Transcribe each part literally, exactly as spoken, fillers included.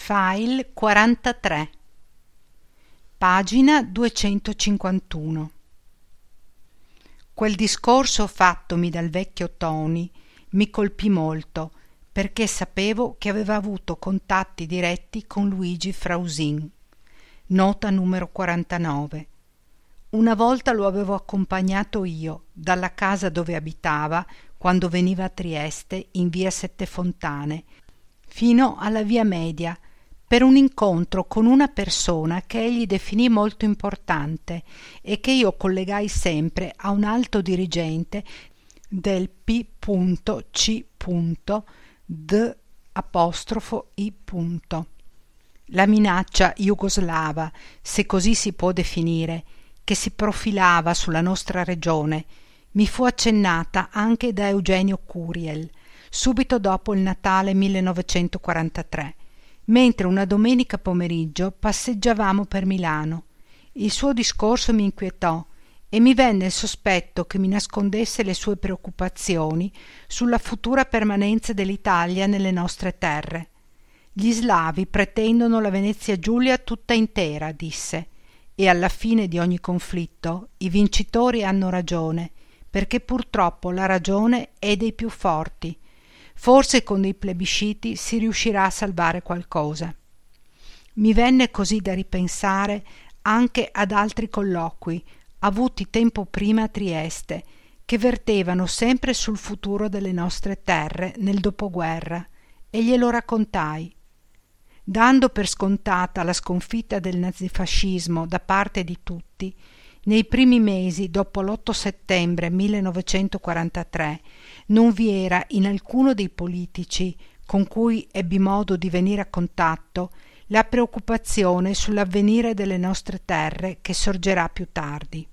File quarantatré, pagina duecentocinquantuno. Quel discorso fattomi dal vecchio Tony mi colpì molto, perché sapevo che aveva avuto contatti diretti con Luigi Frausin. Nota numero quarantanove. Una volta lo avevo accompagnato io dalla casa dove abitava quando veniva a Trieste in via Sette Fontane fino alla via Media per un incontro con una persona che egli definì molto importante e che io collegai sempre a un alto dirigente del P C D apostrofo I. La minaccia jugoslava, se così si può definire, che si profilava sulla nostra regione, mi fu accennata anche da Eugenio Curiel, subito dopo il Natale millenovecentoquarantatré, mentre una domenica pomeriggio passeggiavamo per Milano. Il suo discorso mi inquietò e mi venne il sospetto che mi nascondesse le sue preoccupazioni sulla futura permanenza dell'Italia nelle nostre terre. Gli slavi pretendono la Venezia Giulia tutta intera, disse, e alla fine di ogni conflitto i vincitori hanno ragione, perché purtroppo la ragione è dei più forti. Forse con dei plebisciti si riuscirà a salvare qualcosa. Mi venne così da ripensare anche ad altri colloqui avuti tempo prima a Trieste, che vertevano sempre sul futuro delle nostre terre nel dopoguerra, e glielo raccontai. Dando per scontata la sconfitta del nazifascismo da parte di tutti, nei primi mesi dopo l'otto settembre millenovecentoquarantatré non vi era in alcuno dei politici con cui ebbi modo di venire a contatto la preoccupazione sull'avvenire delle nostre terre che sorgerà più tardi.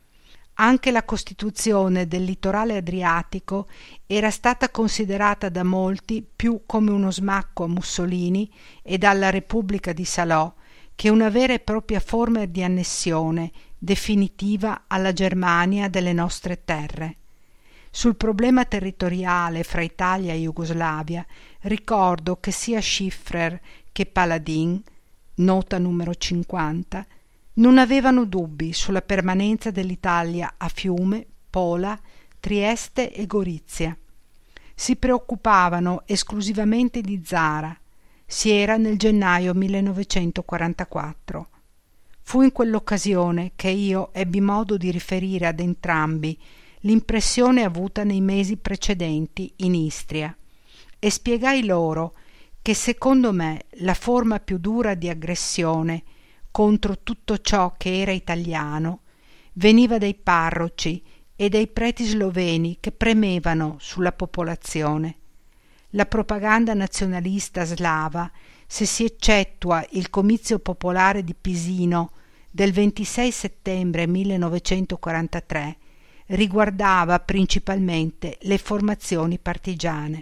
Anche la costituzione del litorale adriatico era stata considerata da molti più come uno smacco a Mussolini e alla Repubblica di Salò che una vera e propria forma di annessione definitiva alla Germania delle nostre terre. Sul problema territoriale fra Italia e Jugoslavia ricordo che sia Schiffer che Paladin, nota numero cinquanta, non avevano dubbi sulla permanenza dell'Italia a Fiume, Pola, Trieste e Gorizia. Si preoccupavano esclusivamente di Zara. Si era nel gennaio millenovecentoquarantaquattro. Fu in quell'occasione che io ebbi modo di riferire ad entrambi l'impressione avuta nei mesi precedenti in Istria e spiegai loro che secondo me la forma più dura di aggressione contro tutto ciò che era italiano veniva dai parroci e dai preti sloveni che premevano sulla popolazione. La propaganda nazionalista slava, se si eccettua il comizio popolare di Pisino del ventisei settembre millenovecentoquarantatré, riguardava principalmente le formazioni partigiane.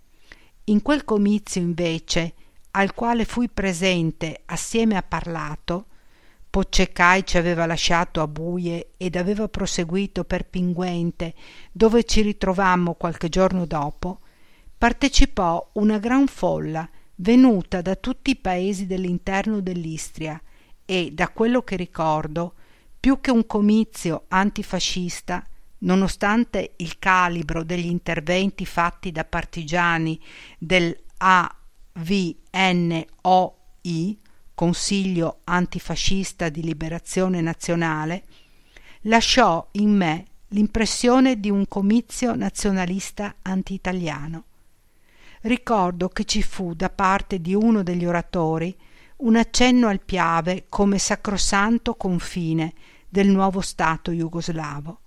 In quel comizio invece, al quale fui presente assieme a Parlato, Poccecai ci aveva lasciato a Buie ed aveva proseguito per Pinguente, dove ci ritrovammo qualche giorno dopo, partecipò una gran folla venuta da tutti i paesi dell'interno dell'Istria e, da quello che ricordo, più che un comizio antifascista, nonostante il calibro degli interventi fatti da partigiani del A V N O I, Consiglio Antifascista di Liberazione Nazionale, lasciò in me l'impressione di un comizio nazionalista anti-italiano. Ricordo che ci fu da parte di uno degli oratori un accenno al Piave come sacrosanto confine del nuovo Stato jugoslavo.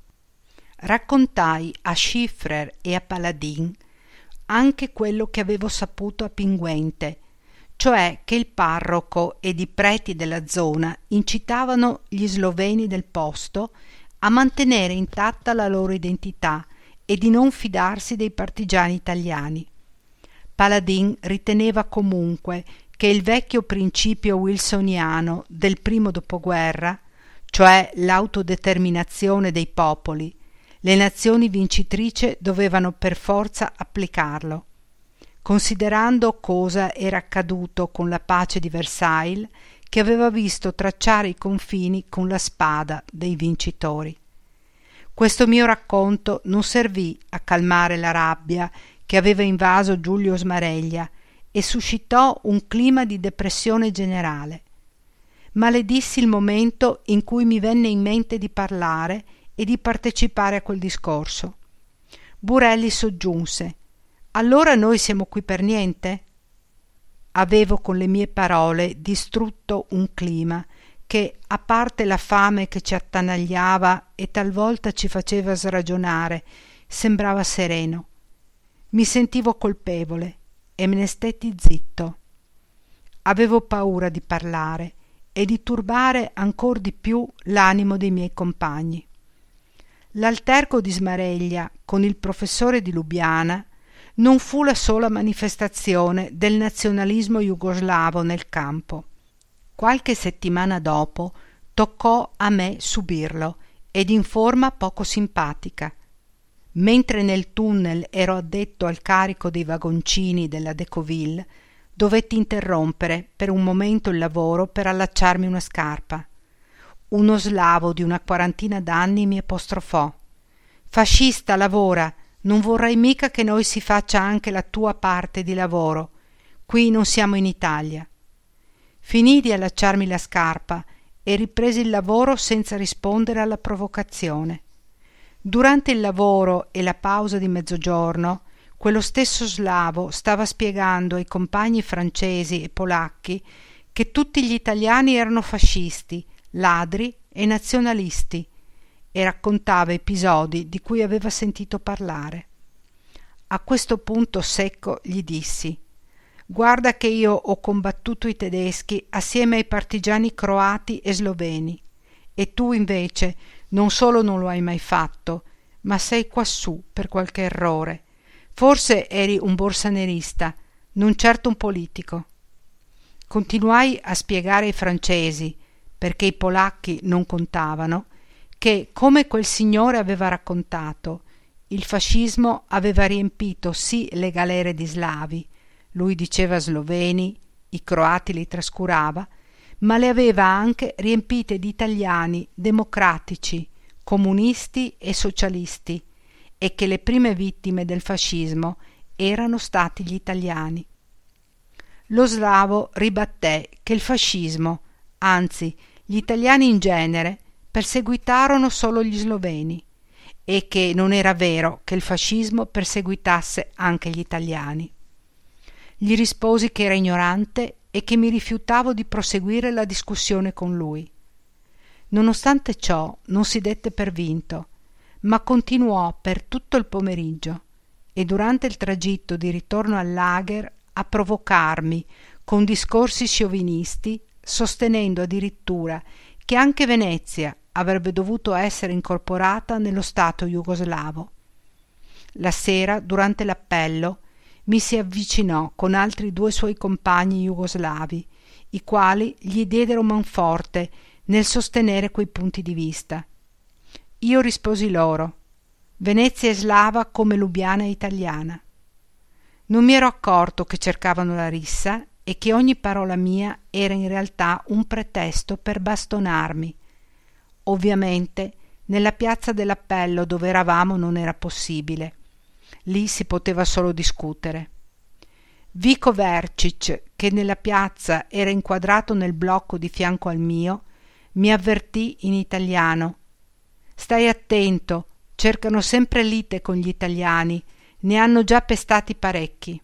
Raccontai a Schiffer e a Paladin anche quello che avevo saputo a Pinguente, cioè che il parroco ed i preti della zona incitavano gli sloveni del posto a mantenere intatta la loro identità e di non fidarsi dei partigiani italiani. Paladin riteneva comunque che il vecchio principio wilsoniano del primo dopoguerra, cioè l'autodeterminazione dei popoli, le nazioni vincitrici dovevano per forza applicarlo. considerando cosa era accaduto con la pace di Versailles, che aveva visto tracciare i confini con la spada dei vincitori. Questo mio racconto non servì a calmare la rabbia che aveva invaso Giulio Smareglia e suscitò un clima di depressione generale. Maledissi il momento in cui mi venne in mente di parlare e di partecipare a quel discorso. Burelli soggiunse: «Allora noi siamo qui per niente?» Avevo con le mie parole distrutto un clima che, a parte la fame che ci attanagliava e talvolta ci faceva sragionare, sembrava sereno. Mi sentivo colpevole e me ne stetti zitto. Avevo paura di parlare e di turbare ancor di più l'animo dei miei compagni. L'alterco di Smareglia con il professore di Lubiana non fu la sola manifestazione del nazionalismo jugoslavo nel campo. Qualche settimana dopo toccò a me subirlo, ed in forma poco simpatica. Mentre nel tunnel ero addetto al carico dei vagoncini della Decoville, dovetti interrompere per un momento il lavoro per allacciarmi una scarpa. Uno slavo di una quarantina d'anni mi apostrofò: «Fascista, lavora! Non vorrai mica che noi si faccia anche la tua parte di lavoro. Qui non siamo in Italia». Finii di allacciarmi la scarpa e ripresi il lavoro senza rispondere alla provocazione. Durante il lavoro e la pausa di mezzogiorno, quello stesso slavo stava spiegando ai compagni francesi e polacchi che tutti gli italiani erano fascisti, ladri e nazionalisti, e raccontava episodi di cui aveva sentito parlare. A questo punto secco gli dissi: «Guarda che io ho combattuto i tedeschi assieme ai partigiani croati e sloveni, e tu invece non solo non lo hai mai fatto, ma sei quassù per qualche errore. Forse eri un borsanerista, non certo un politico». Continuai a spiegare ai francesi, perché i polacchi non contavano, che, come quel signore aveva raccontato, il fascismo aveva riempito sì le galere di slavi, lui diceva sloveni, i croati li trascurava, ma le aveva anche riempite di italiani democratici, comunisti e socialisti, e che le prime vittime del fascismo erano stati gli italiani. Lo slavo ribatté che il fascismo, anzi gli italiani in genere, perseguitarono solo gli sloveni, e che non era vero che il fascismo perseguitasse anche gli italiani. Gli risposi che era ignorante e che mi rifiutavo di proseguire la discussione con lui. Nonostante ciò non si dette per vinto, ma continuò per tutto il pomeriggio e durante il tragitto di ritorno al lager a provocarmi con discorsi sciovinisti, sostenendo addirittura che anche Venezia avrebbe dovuto essere incorporata nello Stato jugoslavo. La sera, durante l'appello, mi si avvicinò con altri due suoi compagni jugoslavi, i quali gli diedero manforte nel sostenere quei punti di vista. Io risposi loro: Venezia è slava come Lubiana è italiana. Non mi ero accorto che cercavano la rissa e che ogni parola mia era in realtà un pretesto per bastonarmi. Ovviamente nella piazza dell'appello dove eravamo non era possibile. Lì si poteva solo discutere. Vico Vercic, che nella piazza era inquadrato nel blocco di fianco al mio, mi avvertì in italiano: «Stai attento, cercano sempre lite con gli italiani, ne hanno già pestati parecchi».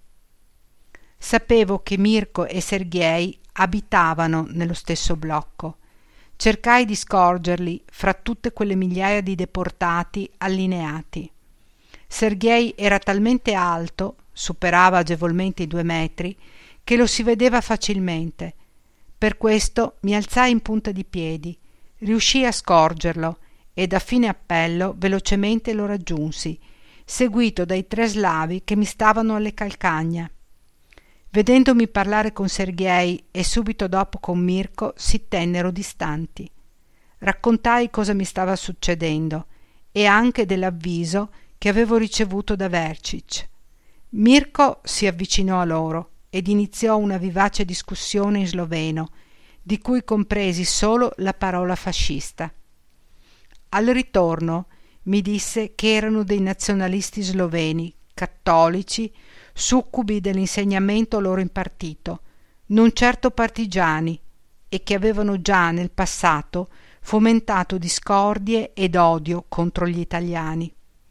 Sapevo che Mirko e Sergej abitavano nello stesso blocco. Cercai di scorgerli fra tutte quelle migliaia di deportati allineati. Sergej era talmente alto, superava agevolmente i due metri, che lo si vedeva facilmente. Per questo mi alzai in punta di piedi, riuscii a scorgerlo e da fine appello velocemente lo raggiunsi, seguito dai tre slavi che mi stavano alle calcagna. Vedendomi parlare con Sergej e subito dopo con Mirko, si tennero distanti. Raccontai cosa mi stava succedendo e anche dell'avviso che avevo ricevuto da Vercic. Mirko si avvicinò a loro ed iniziò una vivace discussione in sloveno, di cui compresi solo la parola fascista. Al ritorno mi disse che erano dei nazionalisti sloveni, cattolici, succubi dell'insegnamento loro impartito, non certo partigiani, e che avevano già nel passato fomentato discordie ed odio contro gli italiani.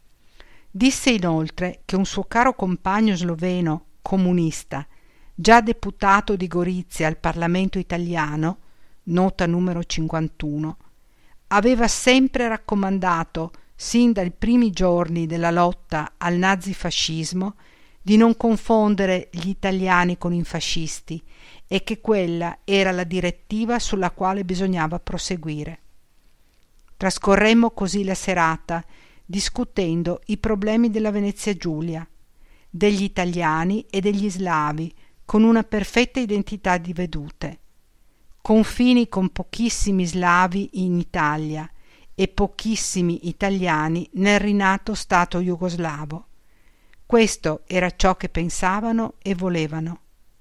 Disse inoltre che un suo caro compagno sloveno, comunista, già deputato di Gorizia al Parlamento italiano, nota numero cinquantuno, aveva sempre raccomandato, sin dai primi giorni della lotta al nazifascismo, di non confondere gli italiani con i fascisti e che quella era la direttiva sulla quale bisognava proseguire. Trascorremmo così la serata discutendo i problemi della Venezia Giulia, degli italiani e degli slavi, con una perfetta identità di vedute, confini con pochissimi slavi in Italia e pochissimi italiani nel rinato stato jugoslavo. Questo era ciò che pensavano e volevano.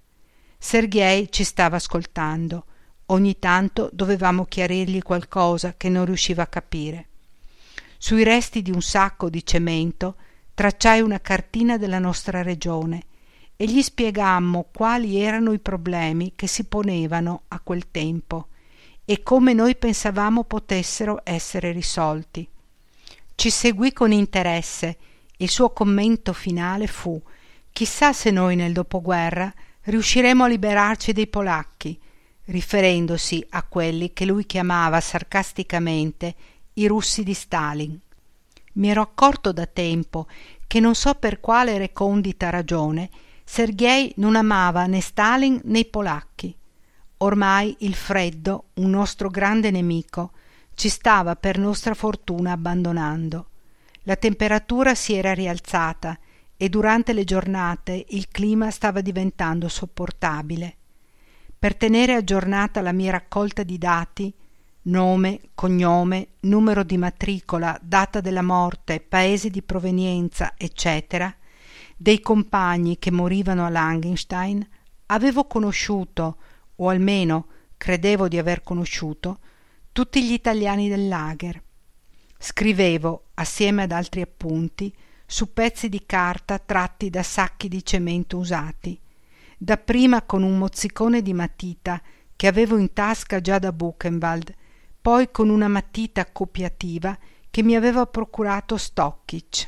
Sergej ci stava ascoltando. Ogni tanto dovevamo chiarirgli qualcosa che non riusciva a capire. Sui resti di un sacco di cemento tracciai una cartina della nostra regione e gli spiegammo quali erano i problemi che si ponevano a quel tempo e come noi pensavamo potessero essere risolti. Ci seguì con interesse. Il suo commento finale fu: chissà se noi nel dopoguerra riusciremo a liberarci dei polacchi, riferendosi a quelli che lui chiamava sarcasticamente i russi di Stalin. Mi ero accorto da tempo che, non so per quale recondita ragione, Sergej non amava né Stalin né i polacchi. Ormai il freddo, un nostro grande nemico, ci stava per nostra fortuna abbandonando. La temperatura si era rialzata e durante le giornate il clima stava diventando sopportabile. Per tenere aggiornata la mia raccolta di dati, nome, cognome, numero di matricola, data della morte, paese di provenienza, eccetera, dei compagni che morivano a Langenstein, avevo conosciuto, o almeno credevo di aver conosciuto, tutti gli italiani del lager. Scrivevo, assieme ad altri appunti, su pezzi di carta tratti da sacchi di cemento usati, dapprima con un mozzicone di matita che avevo in tasca già da Buchenwald, poi con una matita copiativa che mi aveva procurato Stockic.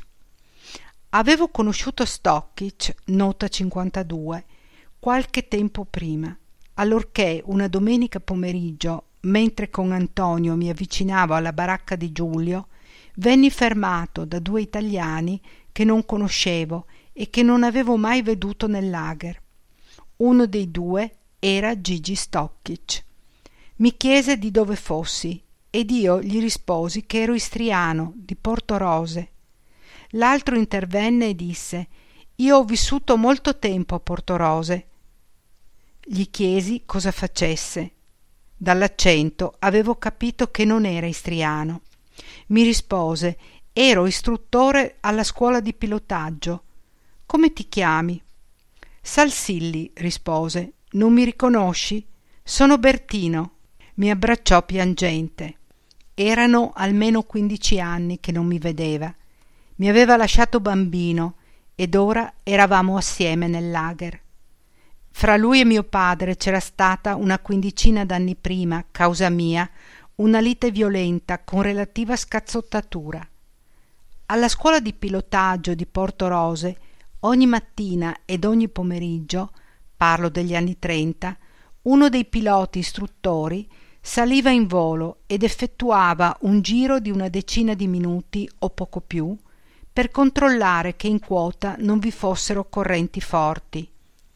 Avevo conosciuto Stockic, nota cinquantadue, qualche tempo prima, allorché una domenica pomeriggio, mentre con Antonio mi avvicinavo alla baracca di Giulio, venni fermato da due italiani che non conoscevo e che non avevo mai veduto nel lager. Uno dei due era Gigi Stockic. Mi chiese di dove fossi ed io gli risposi che ero istriano, di Portorose. L'altro intervenne e disse: «Io ho vissuto molto tempo a Portorose». Gli chiesi cosa facesse. Dall'accento avevo capito che non era istriano. Mi rispose: «Ero istruttore alla scuola di pilotaggio». «Come ti chiami?» «Salsilli», rispose. «Non mi riconosci? Sono Bertino». Mi abbracciò piangente. Erano almeno quindici anni che non mi vedeva. Mi aveva lasciato bambino ed ora eravamo assieme nel lager. Fra lui e mio padre c'era stata una quindicina d'anni prima, causa mia, una lite violenta con relativa scazzottatura. Alla scuola di pilotaggio di Portorose ogni mattina ed ogni pomeriggio, parlo degli anni trenta, uno dei piloti istruttori saliva in volo ed effettuava un giro di una decina di minuti o poco più per controllare che in quota non vi fossero correnti forti.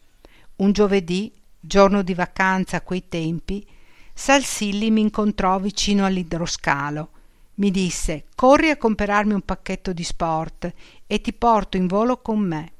Un giovedì, giorno di vacanza a quei tempi, Salsilli mi incontrò vicino all'idroscalo. Mi disse: «Corri a comperarmi un pacchetto di sport e ti porto in volo con me».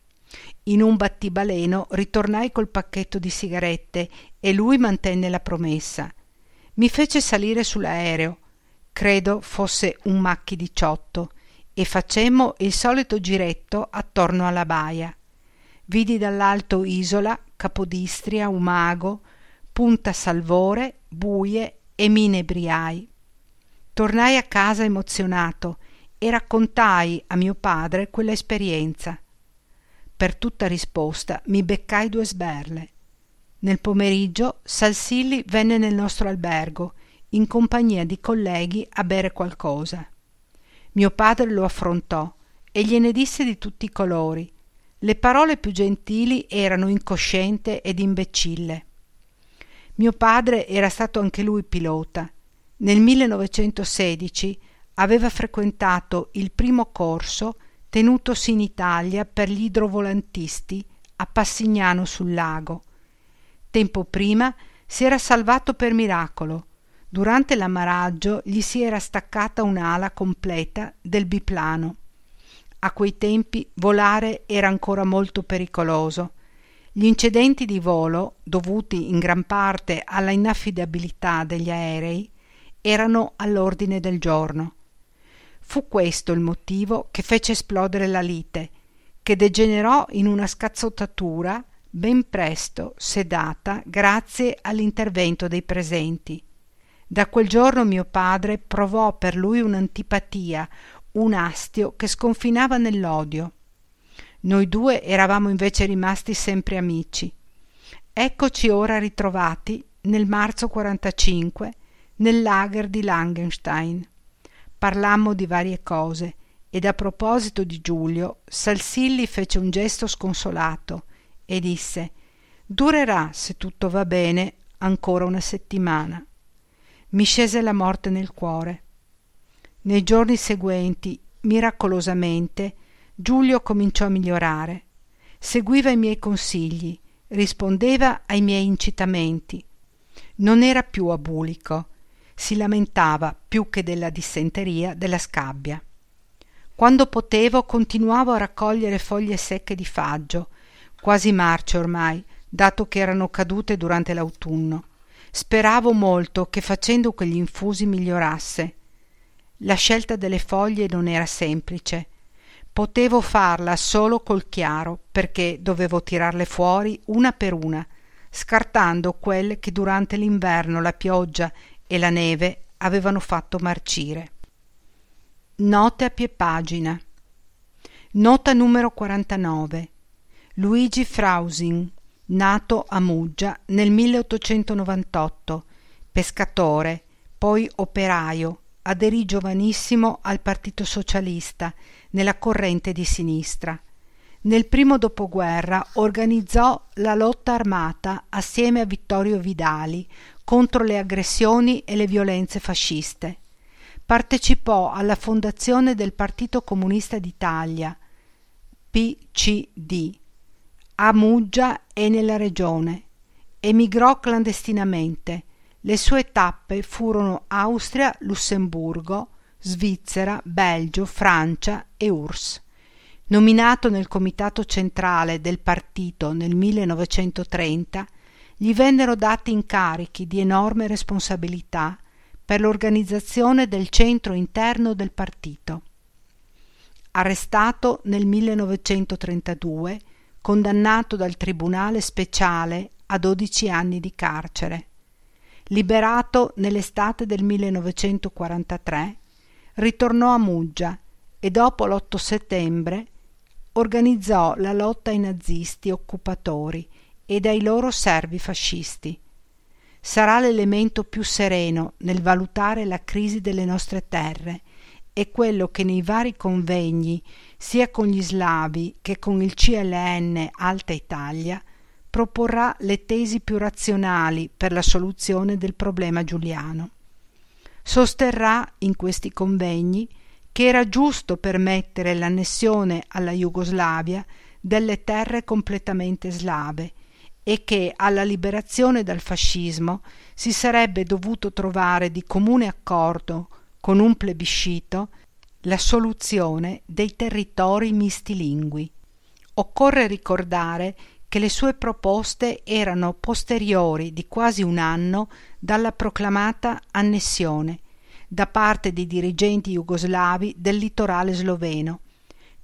In un battibaleno ritornai col pacchetto di sigarette e lui mantenne la promessa. Mi fece salire sull'aereo, credo fosse un Macchi diciotto, e facemmo il solito giretto attorno alla baia. Vidi dall'alto Isola, Capodistria, Umago, Punta Salvore, Buie e mi inebriai. Tornai a casa emozionato e raccontai a mio padre quella esperienza. Per tutta risposta mi beccai due sberle. Nel pomeriggio Salsilli venne nel nostro albergo in compagnia di colleghi a bere qualcosa. Mio padre lo affrontò e gliene disse di tutti i colori. Le parole più gentili erano incosciente ed imbecille. Mio padre era stato anche lui pilota. Nel millenovecentosedici aveva frequentato il primo corso tenutosi in Italia per gli idrovolantisti a Passignano sul Lago. Tempo prima si era salvato per miracolo. Durante l'ammaraggio gli si era staccata un'ala completa del biplano. A quei tempi volare era ancora molto pericoloso. Gli incidenti di volo, dovuti in gran parte alla inaffidabilità degli aerei, erano all'ordine del giorno. Fu questo il motivo che fece esplodere la lite, che degenerò in una scazzottatura ben presto sedata grazie all'intervento dei presenti. Da quel giorno mio padre provò per lui un'antipatia, un astio che sconfinava nell'odio. Noi due eravamo invece rimasti sempre amici. Eccoci ora ritrovati nel marzo quarantacinque nel lager di Langenstein. Parlammo di varie cose ed a proposito di Giulio Salsilli fece un gesto sconsolato e disse: «Durerà, se tutto va bene, ancora una settimana». Mi scese la morte nel cuore. Nei giorni seguenti, miracolosamente, Giulio cominciò a migliorare. Seguiva i miei consigli, rispondeva ai miei incitamenti. Non era più abulico, si lamentava più che della dissenteria della scabbia. Quando potevo continuavo a raccogliere foglie secche di faggio, quasi marce ormai, dato che erano cadute durante l'autunno. Speravo molto che facendo quegli infusi migliorasse. La scelta delle foglie non era semplice. Potevo farla solo col chiaro, perché dovevo tirarle fuori una per una, scartando quelle che durante l'inverno la pioggia e la neve avevano fatto marcire. Note a pie pagina. Nota numero quarantanove. Luigi Frausing, nato a Muggia nel milleottocentonovantotto, pescatore, poi operaio, aderì giovanissimo al Partito Socialista nella corrente di sinistra. Nel primo dopoguerra organizzò la lotta armata assieme a Vittorio Vidali contro le aggressioni e le violenze fasciste. Partecipò alla fondazione del Partito Comunista d'Italia, P C D, a Muggia e nella regione. Emigrò clandestinamente. Le sue tappe furono Austria, Lussemburgo, Svizzera, Belgio, Francia e U R S S. Nominato nel comitato centrale del partito nel millenovecentotrenta, gli vennero dati incarichi di enorme responsabilità per l'organizzazione del centro interno del partito. Arrestato nel millenovecentotrentadue, condannato dal Tribunale Speciale a dodici anni di carcere. Liberato nell'estate del millenovecentoquarantatré, ritornò a Muggia e dopo l'otto settembre organizzò la lotta ai nazisti occupatori e ai loro servi fascisti. Sarà l'elemento più sereno nel valutare la crisi delle nostre terre e quello che nei vari convegni, sia con gli slavi che con il C L N Alta Italia, proporrà le tesi più razionali per la soluzione del problema giuliano. Sosterrà in questi convegni che era giusto permettere l'annessione alla Jugoslavia delle terre completamente slave e che alla liberazione dal fascismo si sarebbe dovuto trovare di comune accordo con un plebiscito la soluzione dei territori mistilingui. Occorre ricordare che le sue proposte erano posteriori di quasi un anno dalla proclamata annessione da parte dei dirigenti jugoslavi del litorale sloveno,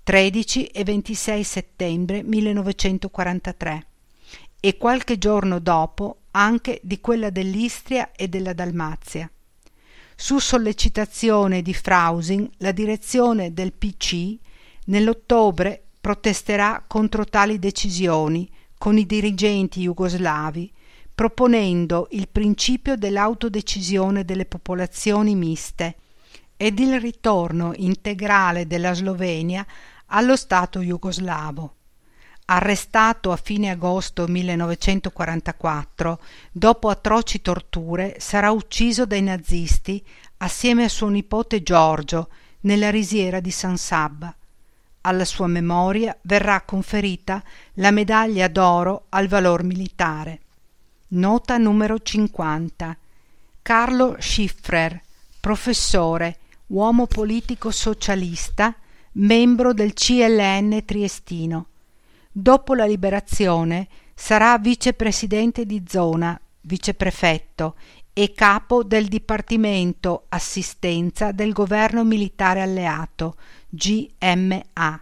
tredici e ventisei settembre millenovecentoquarantatré, e qualche giorno dopo anche di quella dell'Istria e della Dalmazia. Su sollecitazione di Frausing, la direzione del P C nell'ottobre protesterà contro tali decisioni con i dirigenti jugoslavi, proponendo il principio dell'autodecisione delle popolazioni miste ed il ritorno integrale della Slovenia allo Stato jugoslavo. Arrestato a fine agosto millenovecentoquarantaquattro, dopo atroci torture, sarà ucciso dai nazisti assieme a suo nipote Giorgio nella risiera di San Sabba. Alla sua memoria verrà conferita la medaglia d'oro al valor militare. Nota numero cinquanta. Carlo Schiffrer, professore, uomo politico socialista, membro del C L N triestino. Dopo la liberazione sarà vicepresidente di zona, viceprefetto e capo del Dipartimento Assistenza del Governo Militare Alleato, G M A.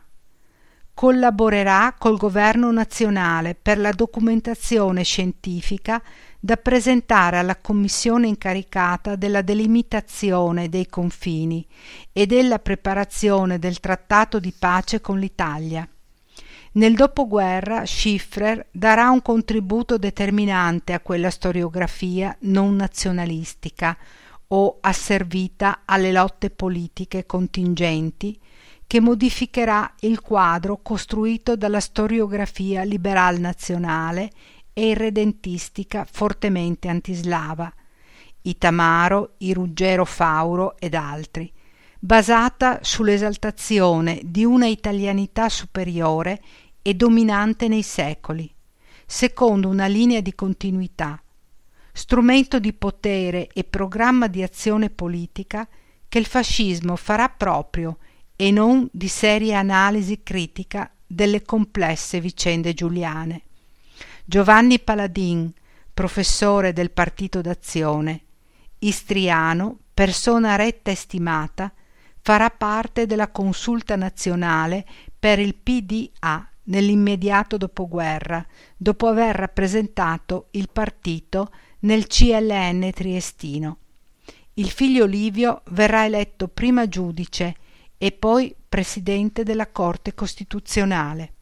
Collaborerà col Governo nazionale per la documentazione scientifica da presentare alla commissione incaricata della delimitazione dei confini e della preparazione del trattato di pace con l'Italia. Nel dopoguerra Schiffrer darà un contributo determinante a quella storiografia non nazionalistica o asservita alle lotte politiche contingenti che modificherà il quadro costruito dalla storiografia liberal nazionale e irredentistica fortemente antislava, i Tamaro, i Ruggero Fauro ed altri, basata sull'esaltazione di una italianità superiore e dominante nei secoli, secondo una linea di continuità, strumento di potere e programma di azione politica che il fascismo farà proprio e non di seria analisi critica delle complesse vicende giuliane. Giovanni Paladin, professore del Partito d'Azione, istriano, persona retta e stimata, farà parte della consulta nazionale per il P D A nell'immediato dopoguerra, dopo aver rappresentato il partito nel C L N triestino. Il figlio Livio verrà eletto prima giudice e poi presidente della Corte Costituzionale.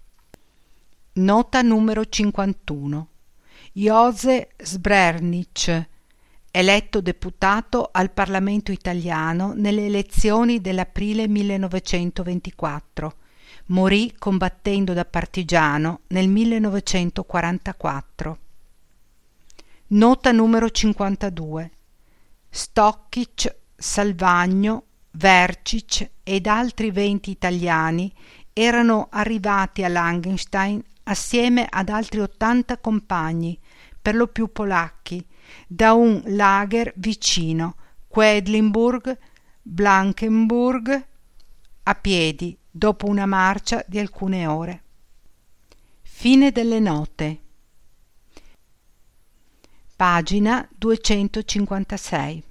Nota numero cinquantuno. Jože Sbrenic, eletto deputato al Parlamento italiano nelle elezioni dell'aprile millenovecentoventiquattro. Morì combattendo da partigiano nel millenovecentoquarantaquattro. Nota numero cinquantadue. Stockic, Salvagno, Vercic ed altri venti italiani erano arrivati a Langenstein assieme ad altri ottanta compagni, per lo più polacchi, da un lager vicino, Quedlinburg, Blankenburg, a piedi, dopo una marcia di alcune ore. Fine delle note. Pagina duecentocinquantasei.